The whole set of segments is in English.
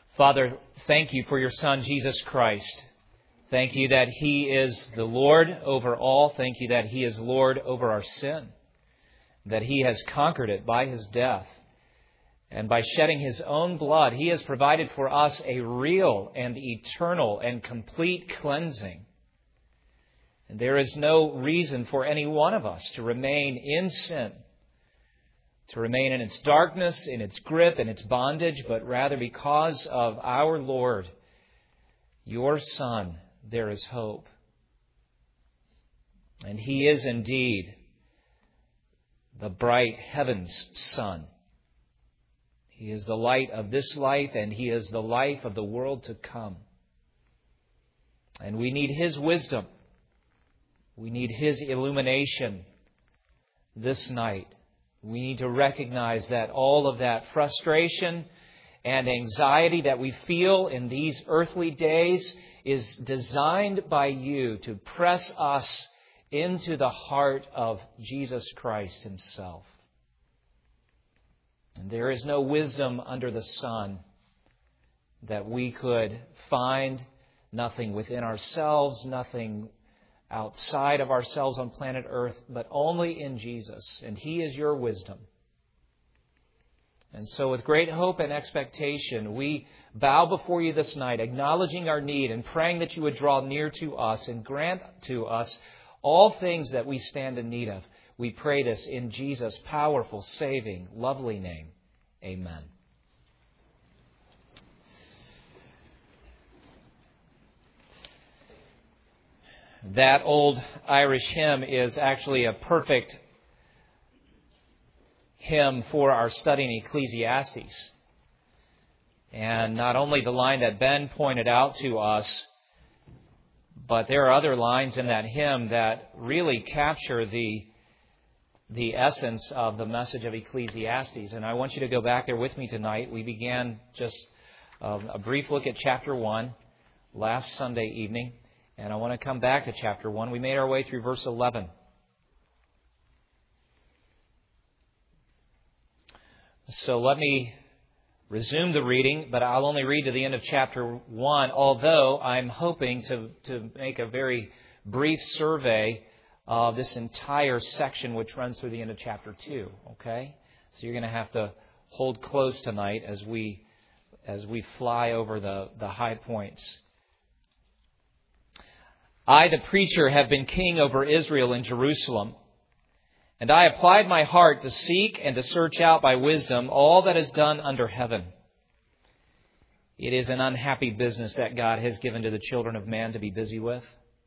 Father, thank you for your Son, Jesus Christ. Thank you that He is the Lord over all. Thank you that He is Lord over our sin, that He has conquered it by His death. And by shedding His own blood, He has provided for us a real and eternal and complete cleansing. And there is no reason for any one of us to remain in sin, to remain in its darkness, in its grip, in its bondage, but rather because of our Lord, your Son, there is hope. And He is indeed the bright heaven's sun. He is the light of this life, and He is the life of the world to come. And we need His wisdom. We need His illumination this night. We need to recognize that all of that frustration and anxiety that we feel in these earthly days is designed by you to press us into the heart of Jesus Christ Himself. And there is no wisdom under the sun that we could find, nothing within ourselves, nothing outside of ourselves on planet Earth, but only in Jesus. And He is your wisdom. And so with great hope and expectation, we bow before you this night, acknowledging our need and praying that you would draw near to us and grant to us all things that we stand in need of. We pray this in Jesus' powerful, saving, lovely name. Amen. That old Irish hymn is actually a perfect hymn for our study in Ecclesiastes. And not only the line that Ben pointed out to us, but there are other lines in that hymn that really capture the essence of the message of Ecclesiastes. And I want you to go back there with me tonight. We began just a brief look at chapter 1 last Sunday evening. And I want to come back to chapter 1. We made our way through verse 11. So let me resume the reading, but I'll only read to the end of chapter 1, although I'm hoping to make a very brief survey of this entire section which runs through the end of chapter 2. Okay? So you're going to have to hold close tonight as we fly over the high points. I, the preacher, have been king over Israel in Jerusalem, and I applied my heart to seek and to search out by wisdom all that is done under heaven. It is an unhappy business that God has given to the children of man to be busy with.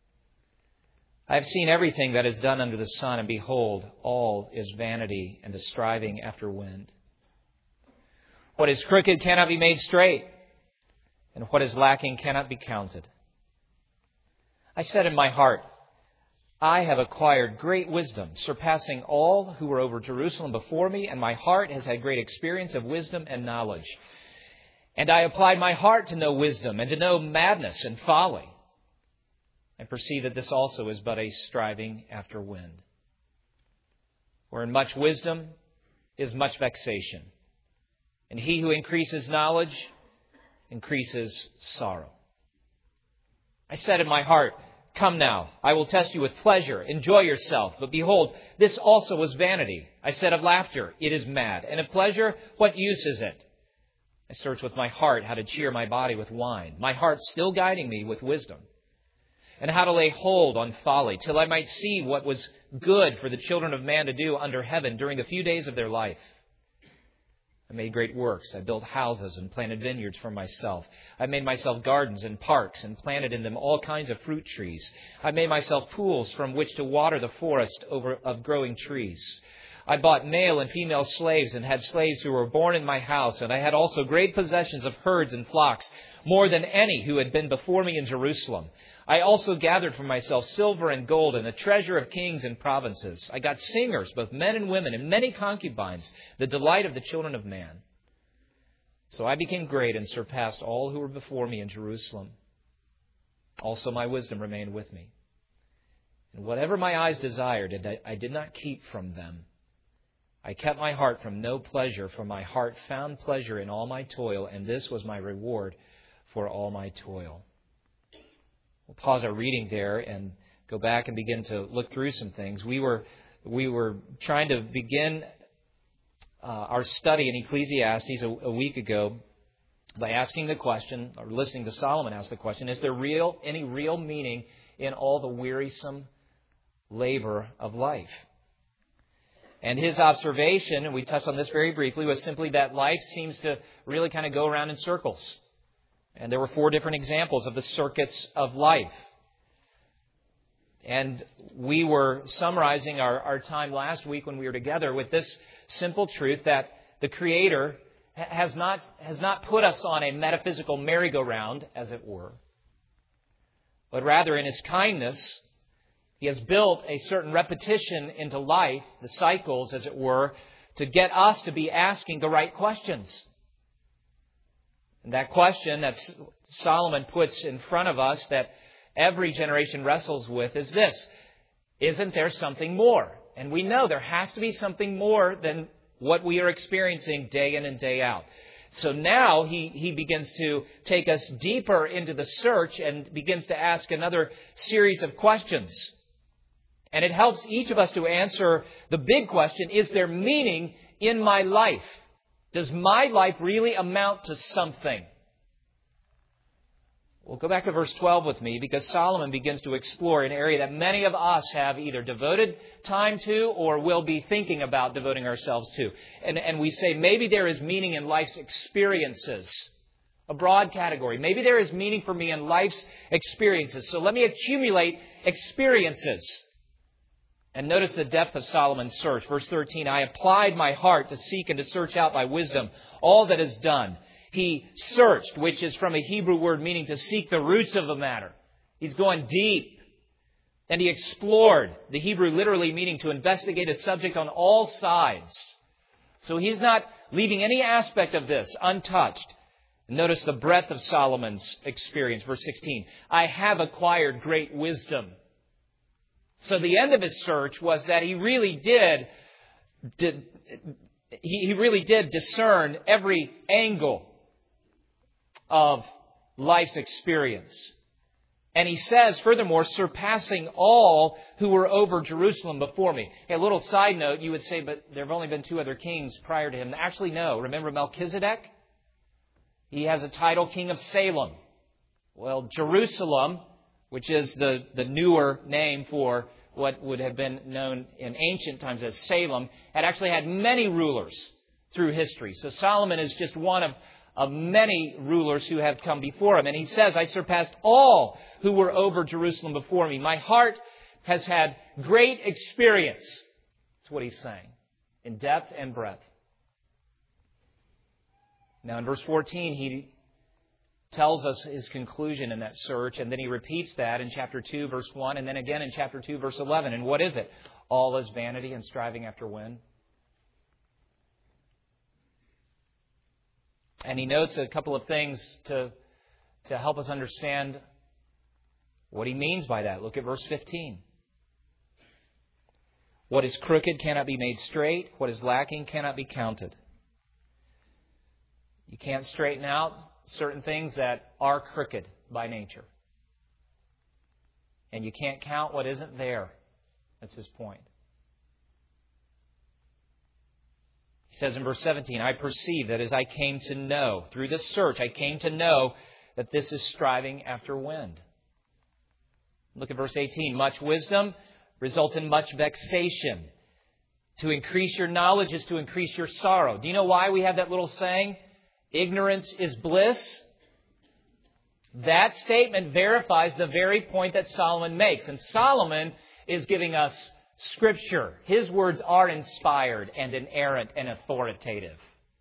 I have seen everything that is done under the sun, and behold, all is vanity and a striving after wind. What is crooked cannot be made straight, and what is lacking cannot be counted. I said in my heart, I have acquired great wisdom, surpassing all who were over Jerusalem before me, and my heart has had great experience of wisdom and knowledge. And I applied my heart to know wisdom and to know madness and folly. I perceive that this also is but a striving after wind. Where in much wisdom is much vexation, and he who increases knowledge increases sorrow. I said in my heart, come now, I will test you with pleasure. Enjoy yourself. But behold, this also was vanity. I said of laughter, it is mad. And of pleasure, what use is it? I searched with my heart how to cheer my body with wine, my heart still guiding me with wisdom, and how to lay hold on folly, till I might see what was good for the children of man to do under heaven during the few days of their life. I made great works. I built houses and planted vineyards for myself. I made myself gardens and parks and planted in them all kinds of fruit trees. I made myself pools from which to water the forest of growing trees. I bought male and female slaves and had slaves who were born in my house. And I had also great possessions of herds and flocks, more than any who had been before me in Jerusalem. I also gathered for myself silver and gold and the treasure of kings and provinces. I got singers, both men and women, and many concubines, the delight of the children of man. So I became great and surpassed all who were before me in Jerusalem. Also my wisdom remained with me. And whatever my eyes desired, I did not keep from them. I kept my heart from no pleasure, for my heart found pleasure in all my toil, and this was my reward for all my toil. We'll pause our reading there and go back and begin to look through some things. We were trying to begin our study in Ecclesiastes a week ago by asking the question, or listening to Solomon ask the question, is there any real meaning in all the wearisome labor of life? And his observation, and we touched on this very briefly, was simply that life seems to really kind of go around in circles. And there were 4 different examples of the circuits of life. And we were summarizing our time last week when we were together with this simple truth that the Creator has not put us on a metaphysical merry-go-round, as it were, but rather in His kindness, He has built a certain repetition into life, the cycles, as it were, to get us to be asking the right questions. And that question that Solomon puts in front of us that every generation wrestles with is this: isn't there something more? And we know there has to be something more than what we are experiencing day in and day out. So now he begins to take us deeper into the search and begins to ask another series of questions. And it helps each of us to answer the big question, is there meaning in my life? Does my life really amount to something? Well, go back to verse 12 with me, because Solomon begins to explore an area that many of us have either devoted time to or will be thinking about devoting ourselves to. And we say maybe there is meaning in life's experiences, a broad category. Maybe there is meaning for me in life's experiences. So let me accumulate experiences. And notice the depth of Solomon's search. Verse 13, I applied my heart to seek and to search out by wisdom all that is done. He searched, which is from a Hebrew word meaning to seek the roots of the matter. He's going deep. And he explored, the Hebrew literally meaning to investigate a subject on all sides. So he's not leaving any aspect of this untouched. Notice the breadth of Solomon's experience. Verse 16, I have acquired great wisdom. So the end of his search was that he really did discern every angle of life's experience. And he says, furthermore, surpassing all who were over Jerusalem before me. Hey, a little side note, you would say, but there have only been 2 other kings prior to him. Actually, no. Remember Melchizedek? He has a title, King of Salem. Well, Jerusalem, which is the newer name for what would have been known in ancient times as Salem, had actually had many rulers through history. So Solomon is just one of many rulers who have come before him. And he says, I surpassed all who were over Jerusalem before me. My heart has had great experience. That's what he's saying, in depth and breadth. Now in verse 14, he tells us his conclusion in that search, and then he repeats that in chapter 2, verse 1, and then again in chapter 2, verse 11. And what is it? All is vanity and striving after wind. And he notes a couple of things to help us understand what he means by that. Look at verse 15. What is crooked cannot be made straight. What is lacking cannot be counted. You can't straighten out certain things that are crooked by nature. And you can't count what isn't there. That's his point. He says in verse 17, I perceive that as I came to know, through this search, I came to know that this is striving after wind. Look at verse 18. Much wisdom results in much vexation. To increase your knowledge is to increase your sorrow. Do you know why we have that little saying? Ignorance is bliss. That statement verifies the very point that Solomon makes. And Solomon is giving us Scripture. His words are inspired and inerrant and authoritative.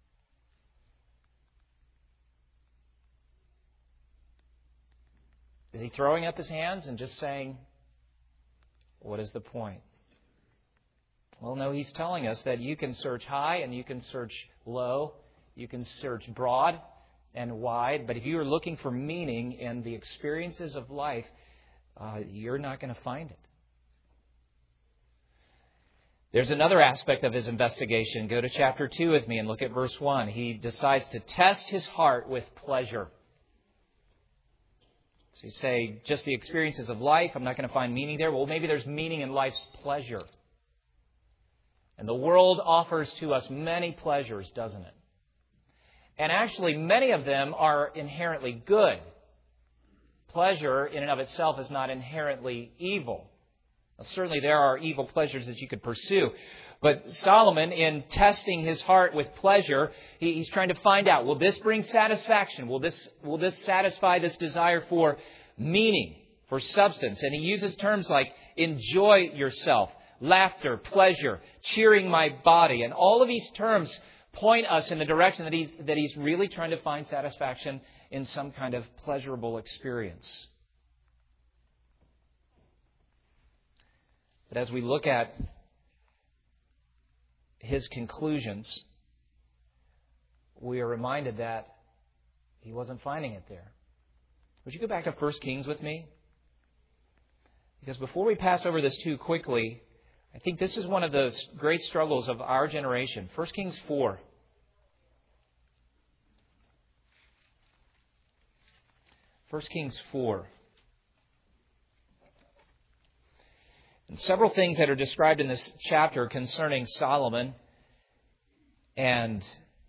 Is he throwing up his hands and just saying, what is the point? Well, no, he's telling us that you can search high and you can search low. You can search broad and wide. But if you are looking for meaning in the experiences of life, you're not going to find it. There's another aspect of his investigation. Go to chapter 2 with me and look at verse 1. He decides to test his heart with pleasure. So you say, just the experiences of life, I'm not going to find meaning there. Well, maybe there's meaning in life's pleasure. And the world offers to us many pleasures, doesn't it? And actually, many of them are inherently good. Pleasure in and of itself is not inherently evil. Certainly there are evil pleasures that you could pursue. But Solomon, in testing his heart with pleasure, he's trying to find out, will this bring satisfaction? Will this satisfy this desire for meaning, for substance? And he uses terms like enjoy yourself, laughter, pleasure, cheering my body. And all of these terms point us in the direction that he's really trying to find satisfaction in some kind of pleasurable experience. But as we look at his conclusions, we are reminded that he wasn't finding it there. Would you go back to 1 Kings with me? Because before we pass over this too quickly, I think this is one of the great struggles of our generation. 1 Kings 4. 1 Kings 4. And several things that are described in this chapter concerning Solomon and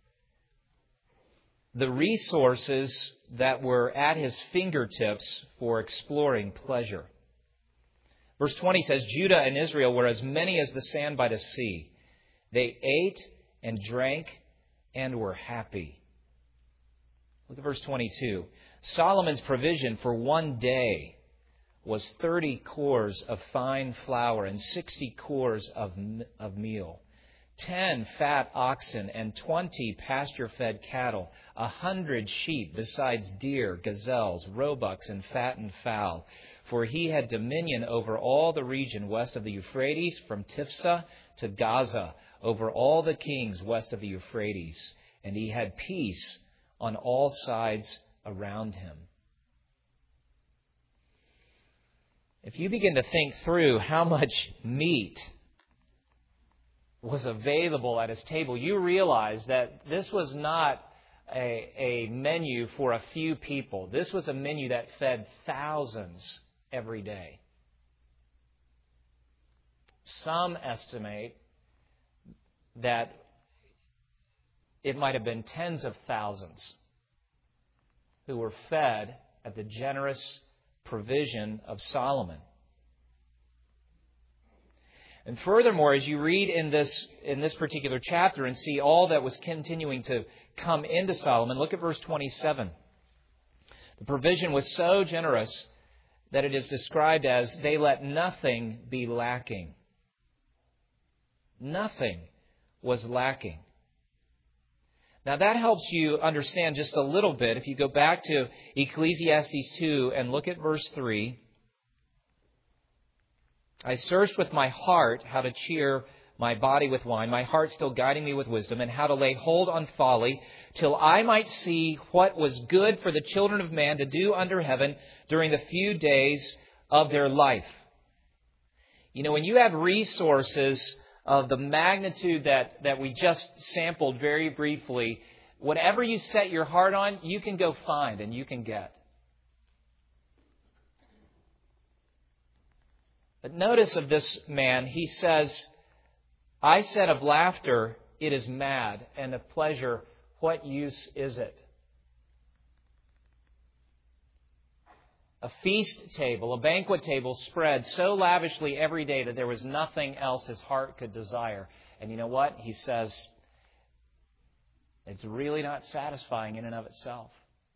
the resources that were at his fingertips for exploring pleasure. Verse 20 says, Judah and Israel were as many as the sand by the sea. They ate and drank and were happy. Look at verse 22. Solomon's provision for one day was 30 cores of fine flour and 60 cores of meal, 10 fat oxen and 20 pasture-fed cattle, 100 sheep, besides deer, gazelles, roebucks, and fattened fowl. For he had dominion over all the region west of the Euphrates, from Tifsa to Gaza, over all the kings west of the Euphrates. And he had peace on all sides around him. If you begin to think through how much meat was available at his table, you realize that this was not a menu for a few people. This was a menu that fed thousands every day. Some estimate that it might have been tens of thousands who were fed at the generous provision of Solomon. And furthermore, as you read in this particular chapter and see all that was continuing to come into Solomon, look at verse 27. The provision was so generous that it is described as they let nothing be lacking. Nothing was lacking. Now that helps you understand just a little bit. If you go back to Ecclesiastes 2 and look at verse 3. I searched with my heart how to cheer my body with wine, my heart still guiding me with wisdom, and how to lay hold on folly, till I might see what was good for the children of man to do under heaven during the few days of their life. You know, when you have resources of the magnitude that we just sampled very briefly, whatever you set your heart on, you can go find and you can get. But notice of this man, he says, I said of laughter, it is mad, and of pleasure, what use is it? A feast table, a banquet table spread so lavishly every day that there was nothing else his heart could desire. And you know what? He says, it's really not satisfying in and of itself.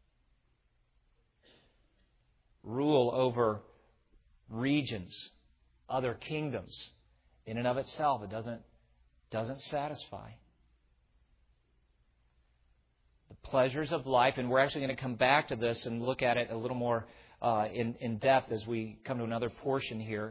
Rule over regions, other kingdoms, in and of itself, it doesn't satisfy. The pleasures of life, and we're actually going to come back to this and look at it a little more in depth as we come to another portion here.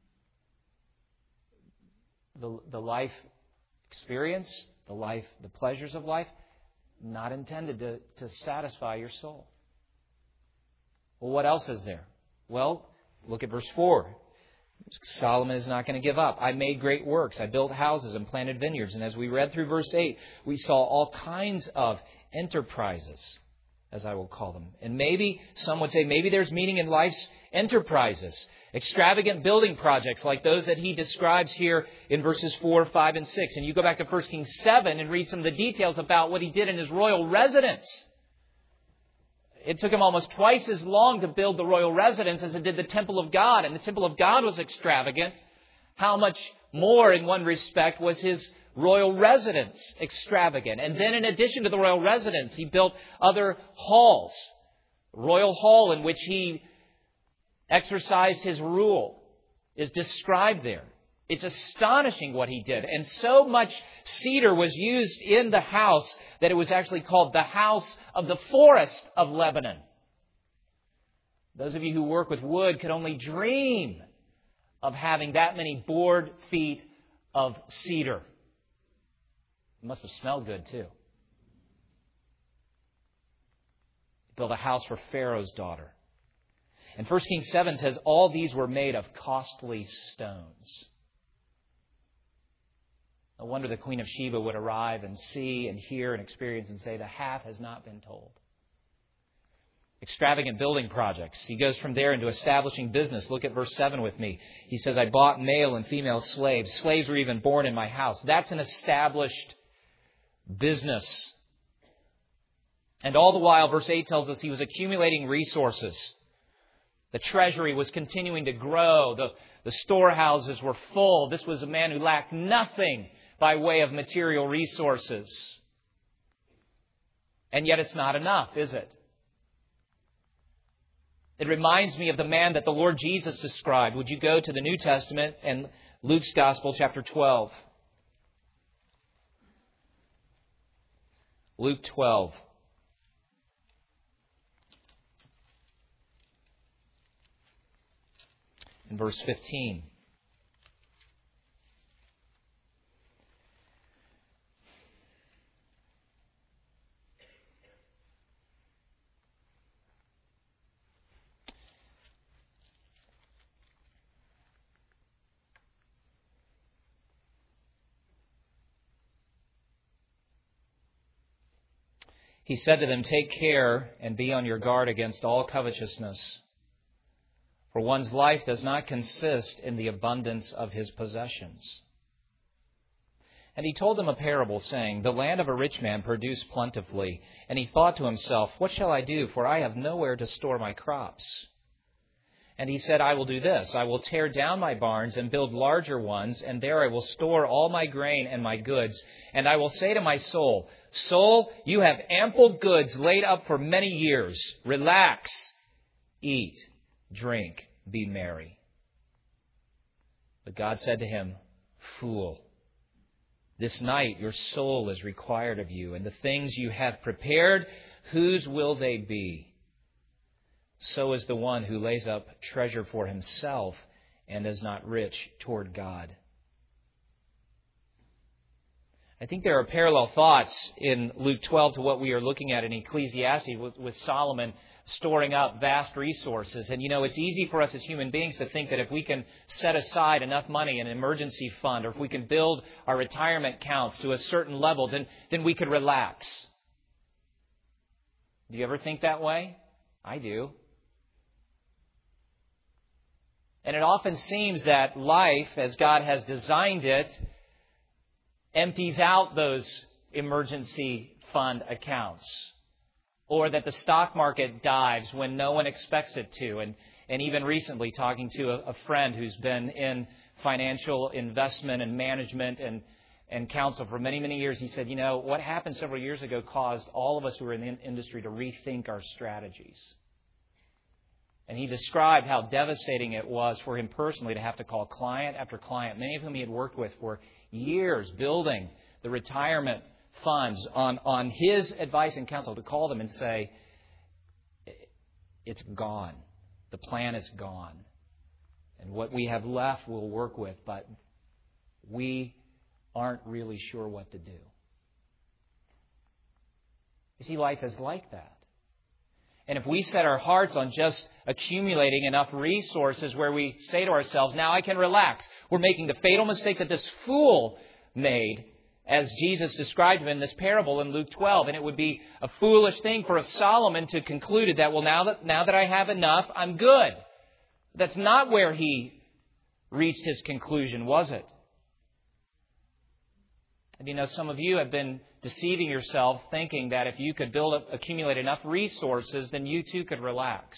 The life experience, the pleasures of life, not intended to satisfy your soul. Well, what else is there? Well, look at verse 4. Solomon is not going to give up. I made great works. I built houses and planted vineyards. And as we read through verse 8, we saw all kinds of enterprises, as I will call them. And maybe, some would say, maybe there's meaning in life's enterprises. Extravagant building projects like those that he describes here in verses 4, 5, and 6. And you go back to 1 Kings 7 and read some of the details about what he did in his royal residence. It took him almost twice as long to build the royal residence as it did the temple of God. And the temple of God was extravagant. How much more, in one respect, was his royal residence extravagant? And then in addition to the royal residence, he built other halls. Royal hall in which he exercised his rule is described there. It's astonishing what he did. And so much cedar was used in the house that it was actually called the house of the forest of Lebanon. Those of you who work with wood could only dream of having that many board feet of cedar. It must have smelled good too. He built a house for Pharaoh's daughter. And 1 Kings 7 says all these were made of costly stones. No wonder the Queen of Sheba would arrive and see and hear and experience and say, the half has not been told. Extravagant building projects. He goes from there into establishing business. Look at verse 7 with me. He says, I bought male and female slaves. Slaves were even born in my house. That's an established business. And all the while, verse 8 tells us he was accumulating resources. The treasury was continuing to grow. The storehouses were full. This was a man who lacked nothing by way of material resources. And yet it's not enough, is it? It reminds me of the man that the Lord Jesus described. Would you go to the New Testament and Luke's Gospel, chapter 12. Luke 12. In verse 15. He said to them, take care and be on your guard against all covetousness. For one's life does not consist in the abundance of his possessions. And he told them a parable, saying, the land of a rich man produced plentifully. And he thought to himself, what shall I do? For I have nowhere to store my crops. And he said, I will do this. I will tear down my barns and build larger ones, and there I will store all my grain and my goods. And I will say to my soul, soul, you have ample goods laid up for many years. Relax, eat, drink, be merry. But God said to him, fool, this night your soul is required of you, and the things you have prepared, whose will they be? So is the one who lays up treasure for himself and is not rich toward God. I think there are parallel thoughts in Luke 12 to what we are looking at in Ecclesiastes with Solomon storing up vast resources. And it's easy for us as human beings to think that if we can set aside enough money in an emergency fund, or if we can build our retirement accounts to a certain level, then we could relax. Do you ever think that way? I do. And it often seems that life, as God has designed it, empties out those emergency fund accounts. Or that the stock market dives when no one expects it to. And even recently, talking to a friend who's been in financial investment and management and counsel for many, many years, he said, what happened several years ago caused all of us who are in the industry to rethink our strategies. And he described how devastating it was for him personally to have to call client after client, many of whom he had worked with for years, building the retirement funds on his advice and counsel, to call them and say, it's gone. The plan is gone. And what we have left we'll work with, but we aren't really sure what to do. You see, life is like that. And if we set our hearts on just accumulating enough resources where we say to ourselves, now I can relax, we're making the fatal mistake that this fool made, as Jesus described him in this parable in Luke 12. And it would be a foolish thing for Solomon to conclude that, well, now that I have enough, I'm good. That's not where he reached his conclusion, was it? And some of you have been deceiving yourself thinking that if you could accumulate enough resources, then you too could relax.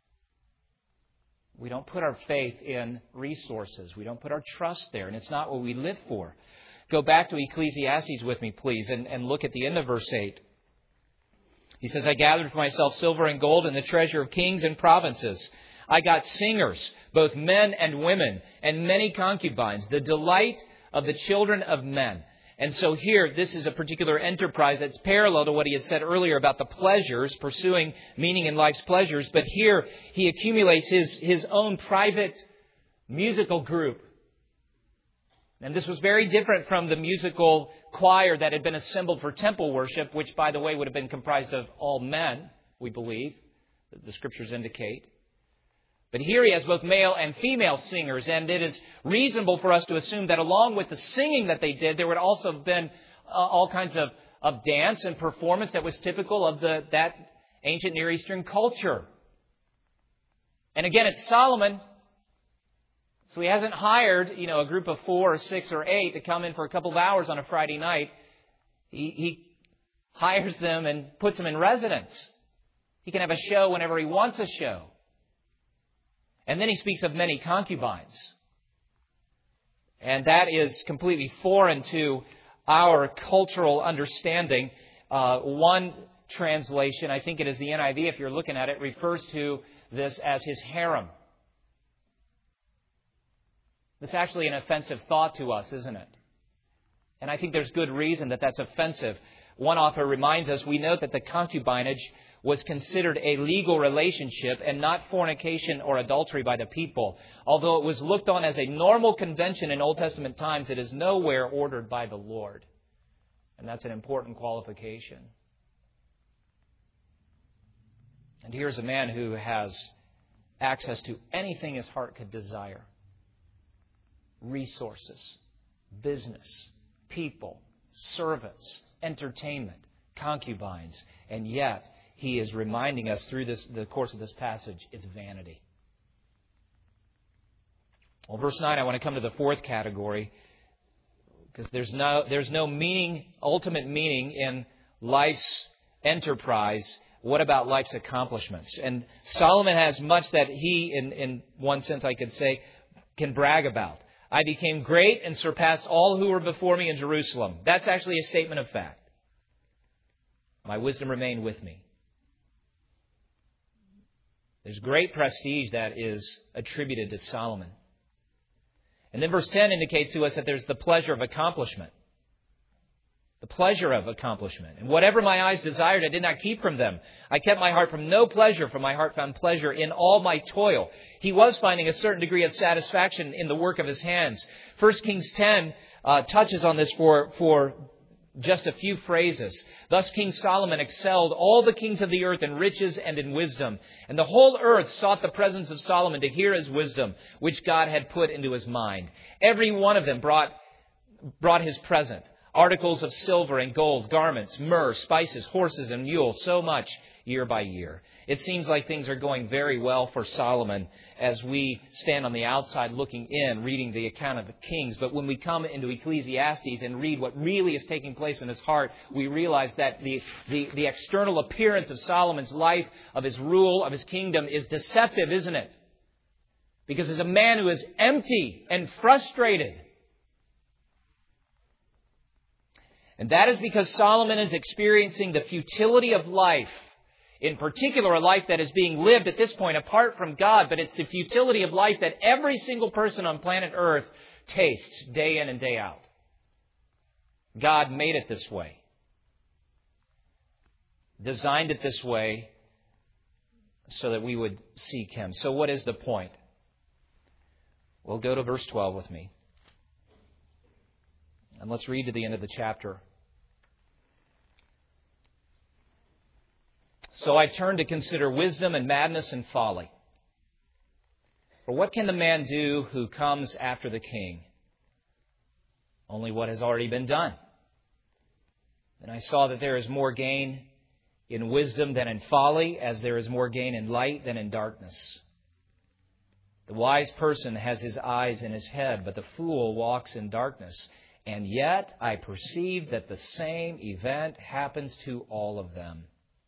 We don't put our faith in resources. We don't put our trust there, and it's not what we live for. Go back to Ecclesiastes with me, please, and look at the end of verse 8. He says, I gathered for myself silver and gold and the treasure of kings and provinces. I got singers, both men and women, and many concubines, the delight of the children of men. And so here, this is a particular enterprise that's parallel to what he had said earlier about the pleasures, pursuing meaning in life's pleasures. But here, he accumulates his own private musical group. And this was very different from the musical choir that had been assembled for temple worship, which, by the way, would have been comprised of all men, we believe, the Scriptures indicate. But here he has both male and female singers, and it is reasonable for us to assume that along with the singing that they did, there would also have been all kinds of dance and performance that was typical of that ancient Near Eastern culture. And again, it's Solomon. So he hasn't hired, a group of 4 or 6 or 8 to come in for a couple of hours on a Friday night. He hires them and puts them in residence. He can have a show whenever he wants a show. And then he speaks of many concubines. And that is completely foreign to our cultural understanding. One translation, I think it is the NIV if you're looking at it, refers to this as his harem. It's actually an offensive thought to us, isn't it? And I think there's good reason that that's offensive. One author reminds us, we note that the concubinage was considered a legal relationship and not fornication or adultery by the people. Although it was looked on as a normal convention in Old Testament times, it is nowhere ordered by the Lord. And that's an important qualification. And here's a man who has access to anything his heart could desire. Resources, business, people, servants, entertainment, concubines, and yet he is reminding us through the course of this passage, it's vanity. Well, verse 9, I want to come to the fourth category, because there's no meaning, ultimate meaning in life's enterprise. What about life's accomplishments? And Solomon has much that he, in one sense I could say, can brag about. I became great and surpassed all who were before me in Jerusalem. That's actually a statement of fact. My wisdom remained with me. There's great prestige that is attributed to Solomon. And then verse 10 indicates to us that there's the pleasure of accomplishment. The pleasure of accomplishment. And whatever my eyes desired, I did not keep from them. I kept my heart from no pleasure, for my heart found pleasure in all my toil. He was finding a certain degree of satisfaction in the work of his hands. 1 Kings 10 touches on this for just a few phrases. Thus King Solomon excelled all the kings of the earth in riches and in wisdom. And the whole earth sought the presence of Solomon to hear his wisdom, which God had put into his mind. Every one of them brought his present. Articles of silver and gold, garments, myrrh, spices, horses, and mules, so much year by year. It seems like things are going very well for Solomon as we stand on the outside looking in, reading the account of the kings. But when we come into Ecclesiastes and read what really is taking place in his heart, we realize that the external appearance of Solomon's life, of his rule, of his kingdom is deceptive, isn't it? Because as a man who is empty and frustrated. And that is because Solomon is experiencing the futility of life. In particular, a life that is being lived at this point apart from God. But it's the futility of life that every single person on planet Earth tastes day in and day out. God made it this way. Designed it this way so that we would seek Him. So what is the point? Well, go to verse 12 with me. And let's read to the end of the chapter. So I turned to consider wisdom and madness and folly. For what can the man do who comes after the king? Only what has already been done. And I saw that there is more gain in wisdom than in folly, as there is more gain in light than in darkness. The wise person has his eyes in his head, but the fool walks in darkness. And yet I perceive that the same event happens to all of them.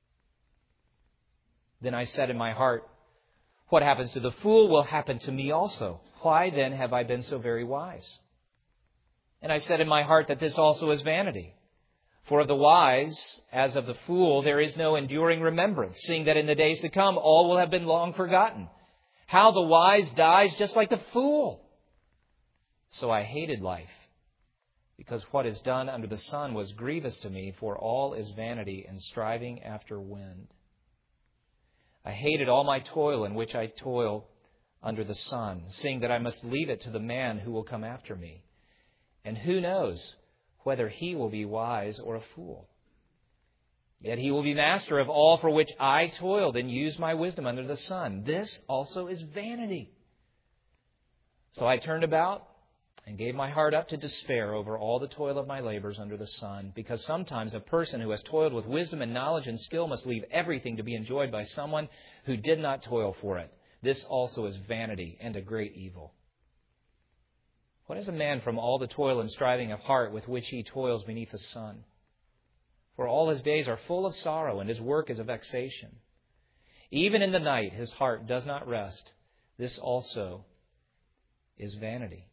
Then I said in my heart, what happens to the fool will happen to me also. Why then have I been so very wise? And I said in my heart that this also is vanity. For of the wise, as of the fool, there is no enduring remembrance, seeing that in the days to come all will have been long forgotten. How the wise dies just like the fool. So I hated life, because what is done under the sun was grievous to me, for all is vanity and striving after wind. I hated all my toil in which I toil under the sun, seeing that I must leave it to the man who will come after me. And who knows whether he will be wise or a fool? Yet he will be master of all for which I toiled and used my wisdom under the sun. This also is vanity. So I turned about and gave my heart up to despair over all the toil of my labors under the sun, because sometimes a person who has toiled with wisdom and knowledge and skill must leave everything to be enjoyed by someone who did not toil for it. This also is vanity and a great evil. What is a man from all the toil and striving of heart with which he toils beneath the sun? For all his days are full of sorrow, and his work is a vexation. Even in the night his heart does not rest. This also is vanity.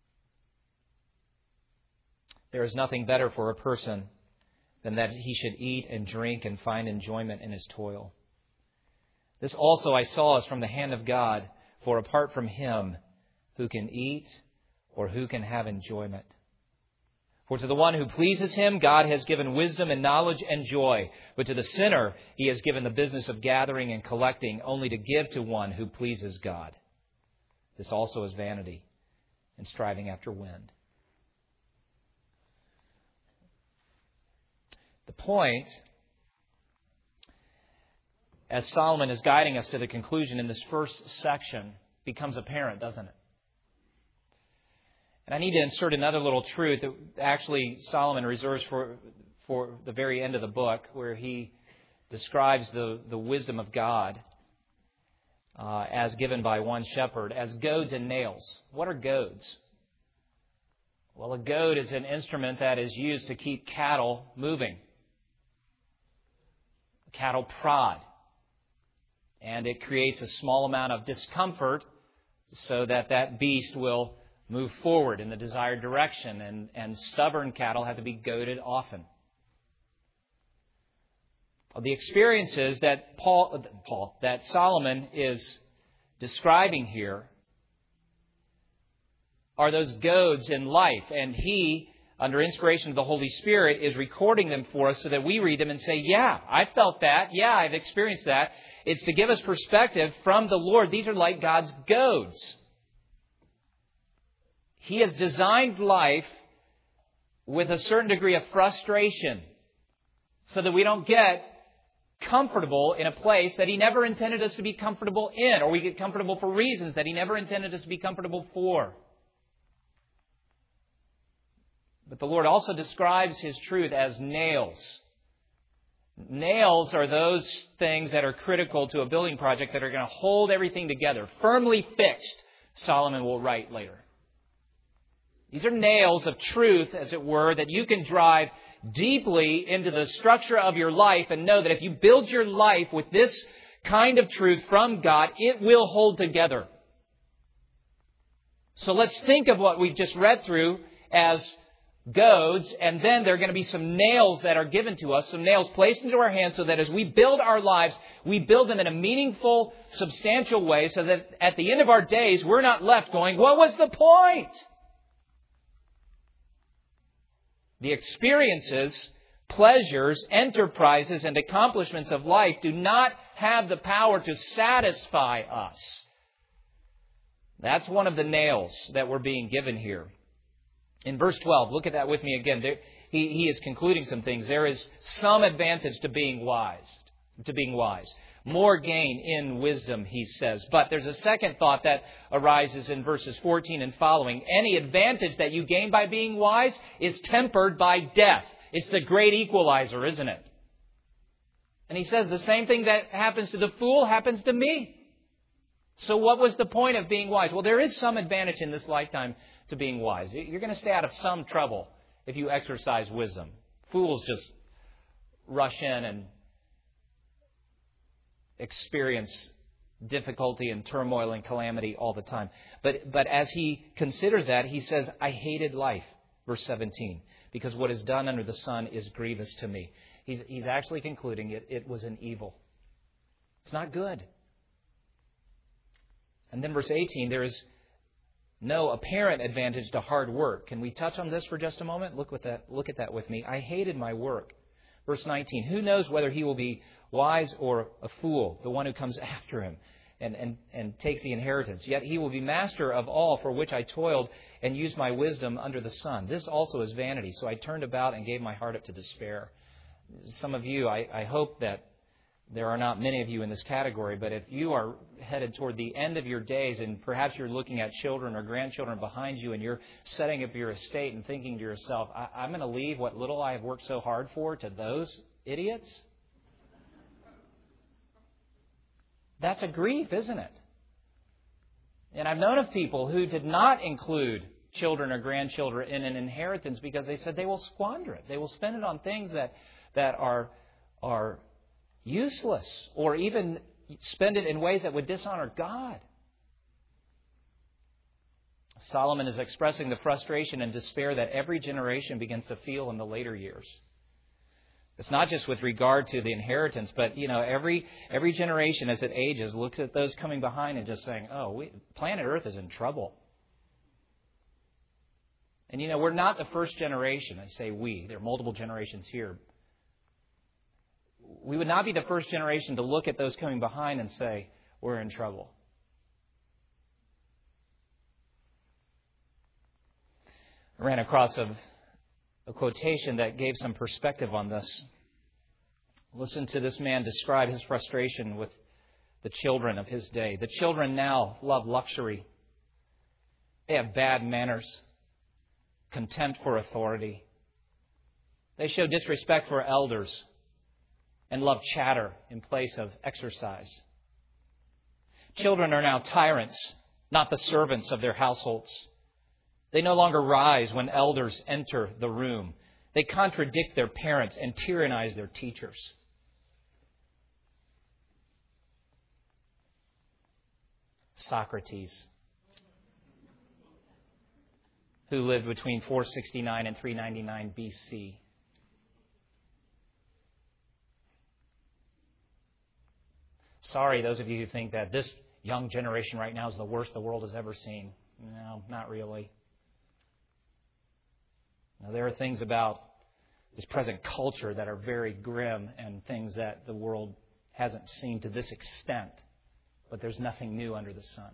There is nothing better for a person than that he should eat and drink and find enjoyment in his toil. This also I saw is from the hand of God, for apart from him, who can eat or who can have enjoyment? For to the one who pleases him, God has given wisdom and knowledge and joy. But to the sinner, he has given the business of gathering and collecting, only to give to one who pleases God. This also is vanity and striving after wind. The point, as Solomon is guiding us to the conclusion in this first section, becomes apparent, doesn't it? And I need to insert another little truth that actually Solomon reserves for the very end of the book, where he describes the wisdom of God as given by one shepherd as goads and nails. What are goads? Well, a goad is an instrument that is used to keep cattle moving. Cattle prod. And it creates a small amount of discomfort so that beast will move forward in the desired direction. And stubborn cattle have to be goaded often. The experiences that that Solomon is describing here are those goads in life. And he, under inspiration of the Holy Spirit, is recording them for us so that we read them and say, yeah, I felt that. Yeah, I've experienced that. It's to give us perspective from the Lord. These are like God's goads. He has designed life with a certain degree of frustration so that we don't get comfortable in a place that He never intended us to be comfortable in, or we get comfortable for reasons that He never intended us to be comfortable for. But the Lord also describes His truth as nails. Nails are those things that are critical to a building project that are going to hold everything together, firmly fixed, Solomon will write later. These are nails of truth, as it were, that you can drive deeply into the structure of your life and know that if you build your life with this kind of truth from God, it will hold together. So let's think of what we've just read through as goads, and then there are going to be some nails that are given to us, some nails placed into our hands so that as we build our lives, we build them in a meaningful, substantial way so that at the end of our days, we're not left going, what was the point? The experiences, pleasures, enterprises, and accomplishments of life do not have the power to satisfy us. That's one of the nails that we're being given here. In verse 12, look at that with me again. He is concluding some things. There is some advantage to being wise. to being wise. More gain in wisdom, he says. But there's a second thought that arises in verses 14 and following. Any advantage that you gain by being wise is tempered by death. It's the great equalizer, isn't it? And he says the same thing that happens to the fool happens to me. So what was the point of being wise? Well, there is some advantage in this lifetime to being wise. You're going to stay out of some trouble if you exercise wisdom. Fools just rush in and experience difficulty and turmoil and calamity all the time. But as he considers that, he says, I hated life, verse 17, because what is done under the sun is grievous to me. He's actually concluding it was an evil. It's not good. And then verse 18, there is no apparent advantage to hard work. Can we touch on this for just a moment? Look at that with me. I hated my work. Verse 19, who knows whether he will be wise or a fool, the one who comes after him and takes the inheritance. Yet he will be master of all for which I toiled and used my wisdom under the sun. This also is vanity. So I turned about and gave my heart up to despair. Some of you, I hope that there are not many of you in this category, but if you are headed toward the end of your days and perhaps you're looking at children or grandchildren behind you and you're setting up your estate and thinking to yourself, I'm going to leave what little I have worked so hard for to those idiots. That's a grief, isn't it? And I've known of people who did not include children or grandchildren in an inheritance because they said they will squander it. They will spend it on things that are useless, or even spend it in ways that would dishonor God. Solomon is expressing the frustration and despair that every generation begins to feel in the later years. It's not just with regard to the inheritance, but every generation as it ages looks at those coming behind and just saying, planet Earth is in trouble. And we're not the first generation. I say we. There are multiple generations here. We would not be the first generation to look at those coming behind and say, we're in trouble. I ran across a quotation that gave some perspective on this. Listen to this man describe his frustration with the children of his day. The children now love luxury. They have bad manners, contempt for authority. They show disrespect for elders and love chatter in place of exercise. Children are now tyrants, not the servants of their households. They no longer rise when elders enter the room. They contradict their parents and tyrannize their teachers. Socrates, who lived between 469 and 399 BC. Sorry, those of you who think that this young generation right now is the worst the world has ever seen. No, not really. Now, there are things about this present culture that are very grim and things that the world hasn't seen to this extent. But there's nothing new under the sun.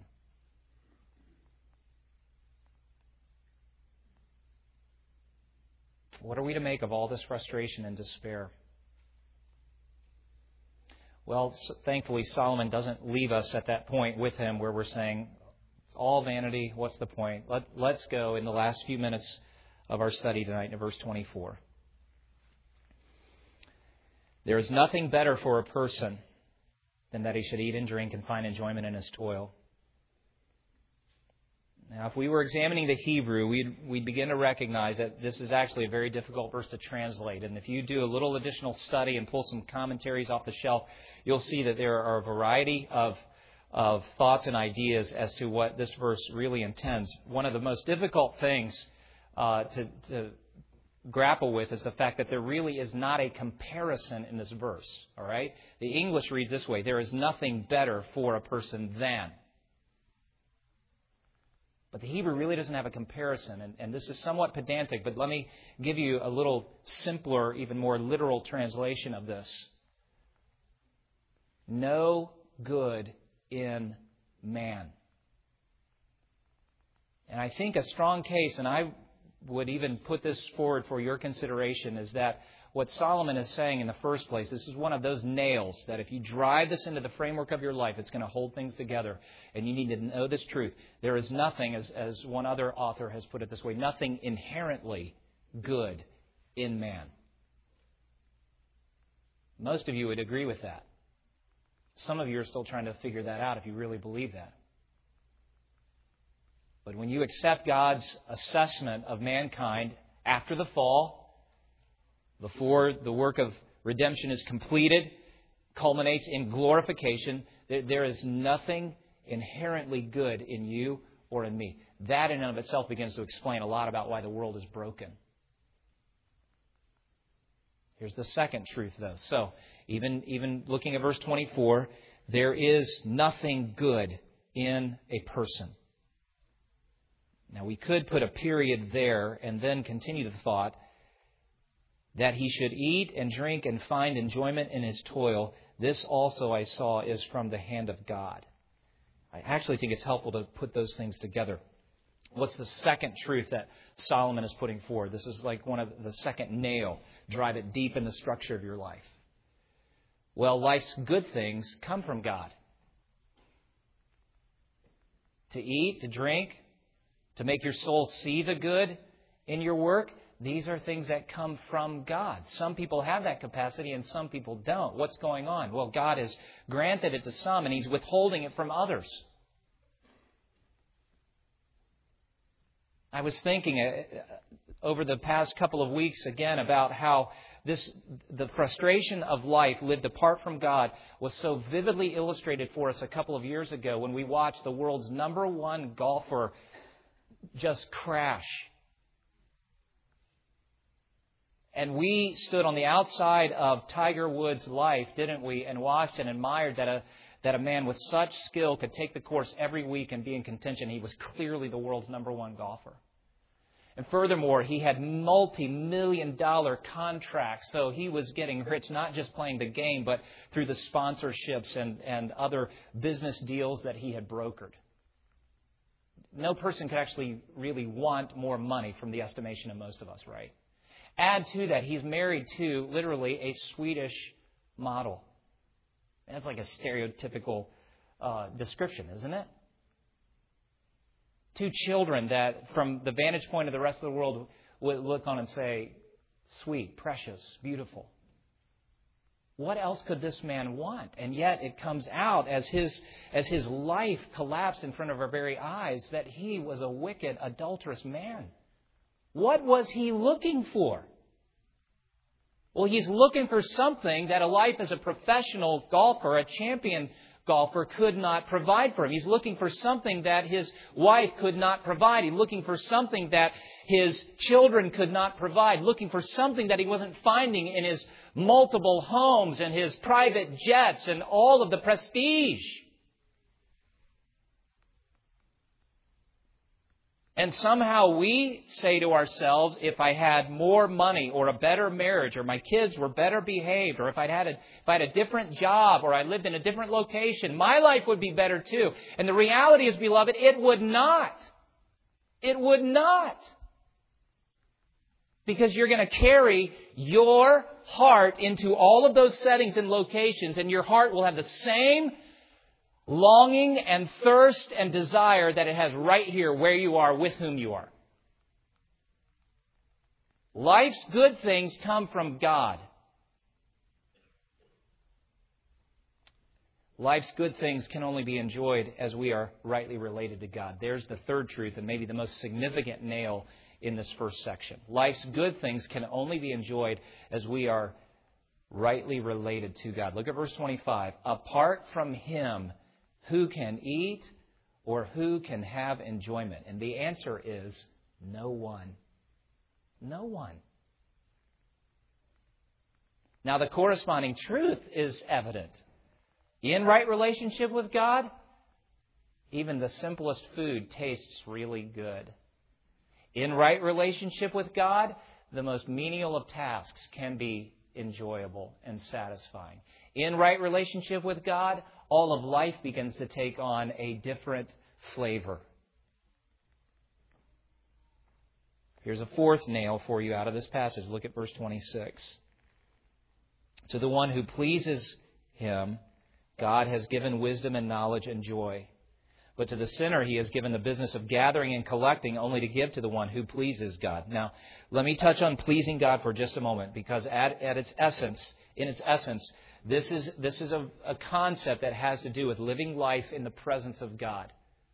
What are we to make of all this frustration and despair? Well, thankfully, Solomon doesn't leave us at that point with him where we're saying, it's all vanity, what's the point? Let's go in the last few minutes of our study tonight to verse 24. There is nothing better for a person than that he should eat and drink and find enjoyment in his toil. Now, if we were examining the Hebrew, we'd begin to recognize that this is actually a very difficult verse to translate. And if you do a little additional study and pull some commentaries off the shelf, you'll see that there are a variety of thoughts and ideas as to what this verse really intends. One of the most difficult things to grapple with is the fact that there really is not a comparison in this verse. All right? The English reads this way: there is nothing better for a person than. But the Hebrew really doesn't have a comparison, and this is somewhat pedantic, but let me give you a little simpler, even more literal translation of this. No good in man. And I think a strong case, and I would even put this forward for your consideration, is that what Solomon is saying in the first place, this is one of those nails that if you drive this into the framework of your life, it's going to hold things together. And you need to know this truth. There is nothing, as one other author has put it this way, nothing inherently good in man. Most of you would agree with that. Some of you are still trying to figure that out if you really believe that. But when you accept God's assessment of mankind after the fall, before the work of redemption is completed, culminates in glorification, there is nothing inherently good in you or in me. That in and of itself begins to explain a lot about why the world is broken. Here's the second truth, though. So, even looking at verse 24, there is nothing good in a person. Now, we could put a period there and then continue the thought that he should eat and drink and find enjoyment in his toil. This also I saw is from the hand of God. I actually think it's helpful to put those things together. What's the second truth that Solomon is putting forward? This is like one of the second nail. Drive it deep in the structure of your life. Well, life's good things come from God. To eat, to drink, to make your soul see the good in your work, these are things that come from God. Some people have that capacity and some people don't. What's going on? Well, God has granted it to some and He's withholding it from others. I was thinking over the past couple of weeks again about how the frustration of life lived apart from God was so vividly illustrated for us a couple of years ago when we watched the world's number one golfer just crash. And we stood on the outside of Tiger Woods' life, didn't we, and watched and admired that a man with such skill could take the course every week and be in contention. He was clearly the world's number one golfer. And furthermore, he had multi-million-dollar contracts, so he was getting rich not just playing the game, but through the sponsorships and other business deals that he had brokered. No person could actually really want more money from the estimation of most of us, right? Add to that, he's married to, literally, a Swedish model. That's like a stereotypical description, isn't it? 2 children that, from the vantage point of the rest of the world, would look on and say, sweet, precious, beautiful. What else could this man want? And yet it comes out as his life collapsed in front of our very eyes that he was a wicked, adulterous man. What was he looking for? Well, he's looking for something that a life as a professional golfer, a champion golfer, could not provide for him. He's looking for something that his wife could not provide. He's looking for something that his children could not provide. Looking for something that he wasn't finding in his multiple homes and his private jets and all of the prestige. And somehow we say to ourselves, if I had more money or a better marriage or my kids were better behaved or if I had a different job or I lived in a different location, my life would be better too. And the reality is, beloved, it would not. It would not. Because you're going to carry your heart into all of those settings and locations, and your heart will have the same longing and thirst and desire that it has right here where you are, with whom you are. Life's good things come from God. Life's good things can only be enjoyed as we are rightly related to God. There's the third truth and maybe the most significant nail in this first section. Life's good things can only be enjoyed as we are rightly related to God. Look at verse 25. Apart from Him, who can eat or who can have enjoyment? And the answer is no one. No one. Now the corresponding truth is evident. In right relationship with God, even the simplest food tastes really good. In right relationship with God, the most menial of tasks can be enjoyable and satisfying. In right relationship with God, all of life begins to take on a different flavor. Here's a fourth nail for you out of this passage. Look at verse 26. To the one who pleases Him, God has given wisdom and knowledge and joy. But to the sinner, He has given the business of gathering and collecting only to give to the one who pleases God. Now, let me touch on pleasing God for just a moment, because in its essence, this is a concept that has to do with living life in the presence of God.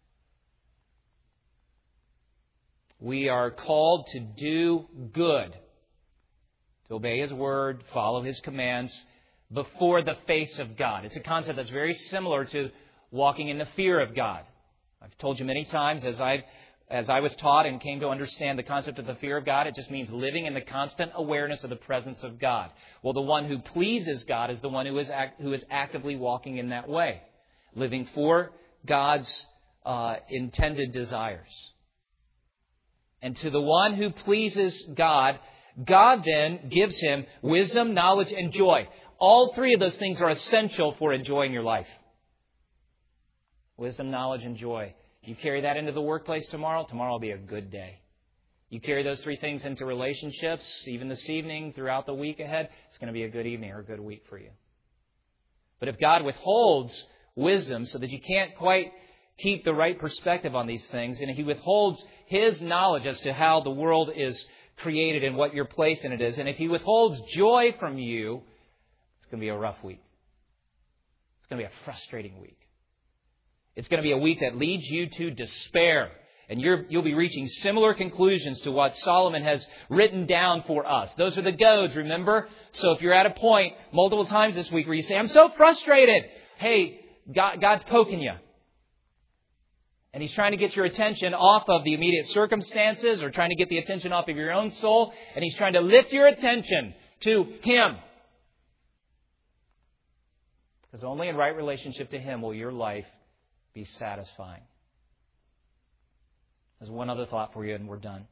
We are called to do good, to obey His word, follow His commands before the face of God. It's a concept that's very similar to walking in the fear of God. I've told you many times, as I was taught and came to understand the concept of the fear of God, it just means living in the constant awareness of the presence of God. Well, the one who pleases God is the one who is actively walking in that way, living for God's intended desires. And to the one who pleases God, God then gives him wisdom, knowledge, and joy. All three of those things are essential for enjoying your life. Wisdom, knowledge, and joy. You carry that into the workplace tomorrow will be a good day. You carry those three things into relationships, even this evening, throughout the week ahead, it's going to be a good evening or a good week for you. But if God withholds wisdom so that you can't quite keep the right perspective on these things, and He withholds His knowledge as to how the world is created and what your place in it is, and if He withholds joy from you, it's going to be a rough week. It's going to be a frustrating week. It's going to be a week that leads you to despair. And you'll be reaching similar conclusions to what Solomon has written down for us. Those are the goads, remember? So if you're at a point multiple times this week where you say, I'm so frustrated. Hey, God's poking you. And He's trying to get your attention off of the immediate circumstances or trying to get the attention off of your own soul. And He's trying to lift your attention to Him. Because only in right relationship to Him will your life be satisfying. There's one other thought for you and we're done.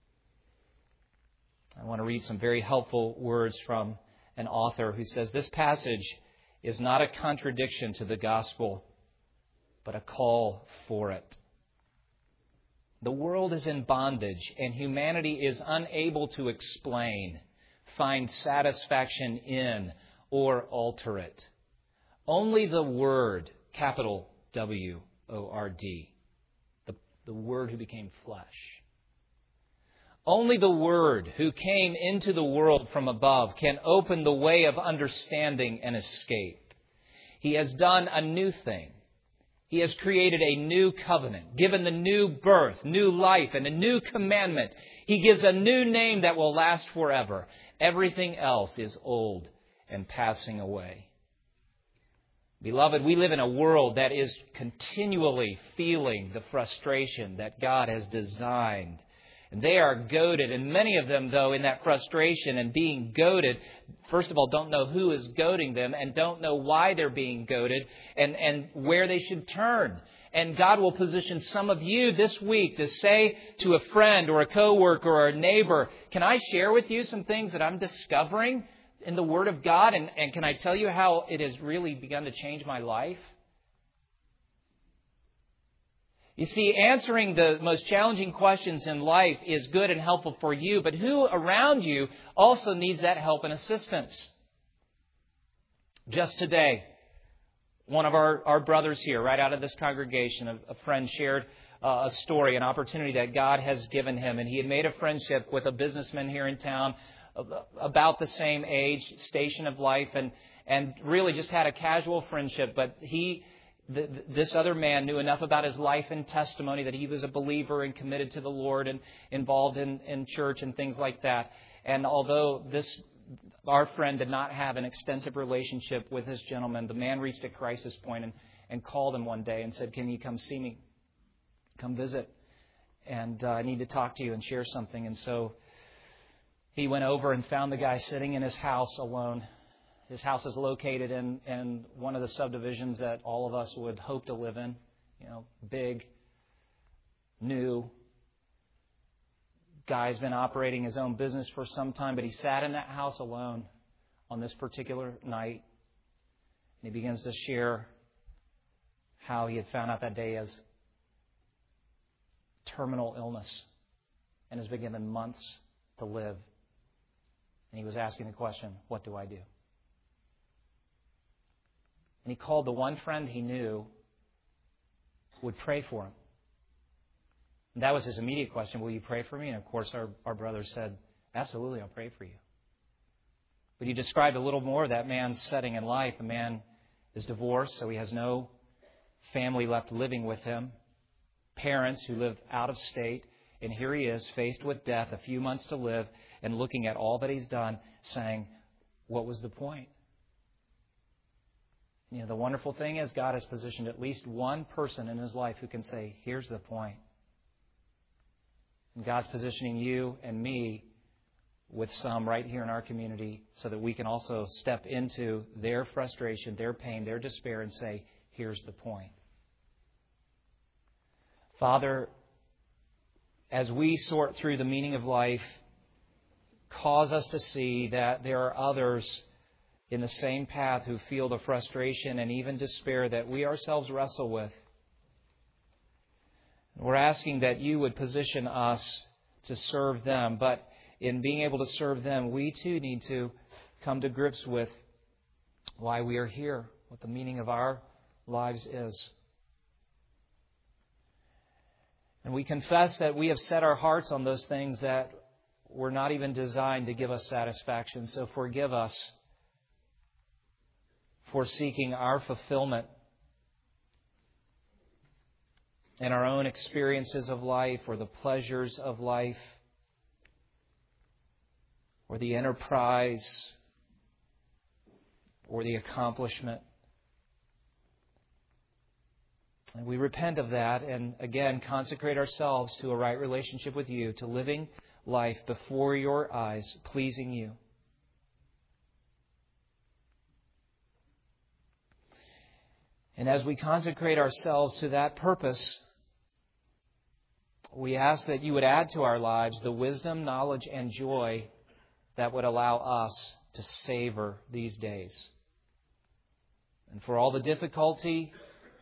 I want to read some very helpful words from an author who says this passage is not a contradiction to the gospel, but a call for it. The world is in bondage and humanity is unable to explain, find satisfaction in, or alter it. Only the Word, capital W-O-R-D, the Word who became flesh. Only the Word who came into the world from above can open the way of understanding and escape. He has done a new thing. He has created a new covenant, given the new birth, new life, and a new commandment. He gives a new name that will last forever. Everything else is old and passing away. Beloved, we live in a world that is continually feeling the frustration that God has designed. And they are goaded, and many of them, though, in that frustration and being goaded, first of all, don't know who is goading them and don't know why they're being goaded and where they should turn. And God will position some of you this week to say to a friend or a coworker or a neighbor, can I share with you some things that I'm discovering in the Word of God? And can I tell you how it has really begun to change my life? You see, answering the most challenging questions in life is good and helpful for you, but who around you also needs that help and assistance? Just today, one of our brothers here, right out of this congregation, a friend shared a story, an opportunity that God has given him. And he had made a friendship with a businessman here in town about the same age, station of life, and really just had a casual friendship. But this other man knew enough about his life and testimony that he was a believer and committed to the Lord and involved in church and things like that. And although our friend did not have an extensive relationship with this gentleman, the man reached a crisis point and called him one day and said, can you come see me? Come visit. And I need to talk to you and share something. And so he went over and found the guy sitting in his house alone. His house is located in one of the subdivisions that all of us would hope to live in. You know, big, new. Guy's been operating his own business for some time, but he sat in that house alone on this particular night. And he begins to share how he had found out that day as terminal illness and has been given months to live. And he was asking the question, what do I do? And he called the one friend he knew who would pray for him. And that was his immediate question, will you pray for me? And of course our brother said, absolutely, I'll pray for you. But he described a little more of that man's setting in life. The man is divorced, so he has no family left living with him, parents who live out of state, and here he is faced with death, a few months to live, and looking at all that he's done, saying, what was the point? The wonderful thing is God has positioned at least one person in his life who can say, here's the point. And God's positioning you and me with some right here in our community so that we can also step into their frustration, their pain, their despair and say, here's the point. Father, as we sort through the meaning of life, cause us to see that there are others in the same path who feel the frustration and even despair that we ourselves wrestle with. We're asking that you would position us to serve them, but in being able to serve them, we too need to come to grips with why we are here, what the meaning of our lives is. And we confess that we have set our hearts on those things that were not even designed to give us satisfaction. So forgive us for seeking our fulfillment in our own experiences of life or the pleasures of life or the enterprise or the accomplishment. And we repent of that and again consecrate ourselves to a right relationship with you, to living life before your eyes, pleasing you. And as we consecrate ourselves to that purpose, we ask that you would add to our lives the wisdom, knowledge, and joy that would allow us to savor these days. And for all the difficulty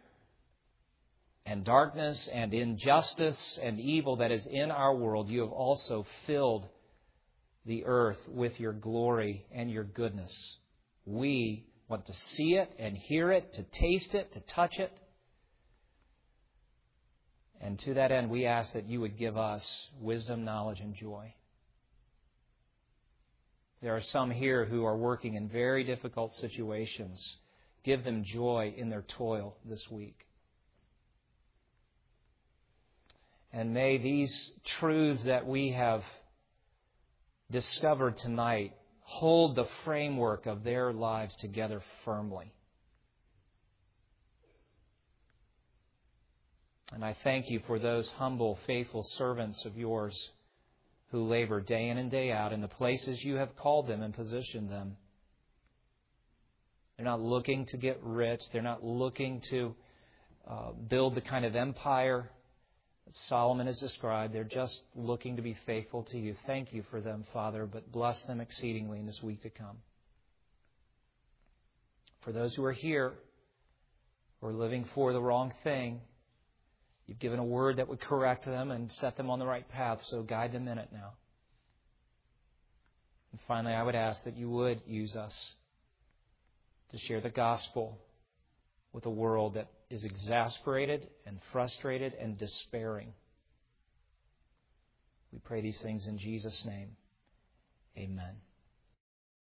and darkness and injustice and evil that is in our world, you have also filled the earth with your glory and your goodness. We want to see it and hear it, to taste it, to touch it. And to that end, we ask that you would give us wisdom, knowledge, and joy. There are some here who are working in very difficult situations. Give them joy in their toil this week. And may these truths that we have discovered tonight hold the framework of their lives together firmly. And I thank you for those humble, faithful servants of yours who labor day in and day out in the places you have called them and positioned them. They're not looking to get rich. They're not looking to build the kind of empire that Solomon has described. They're just looking to be faithful to you. Thank you for them, Father, but bless them exceedingly in this week to come. For those who are here, who are living for the wrong thing, you've given a word that would correct them and set them on the right path, so guide them in it now. And finally, I would ask that you would use us to share the gospel with a world that is exasperated and frustrated and despairing. We pray these things in Jesus' name. Amen.